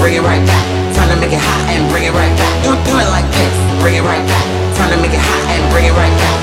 bring it right back. Time to make it hot and bring it right back. Do it like this, bring it right back. Time to make it hot and bring it right back.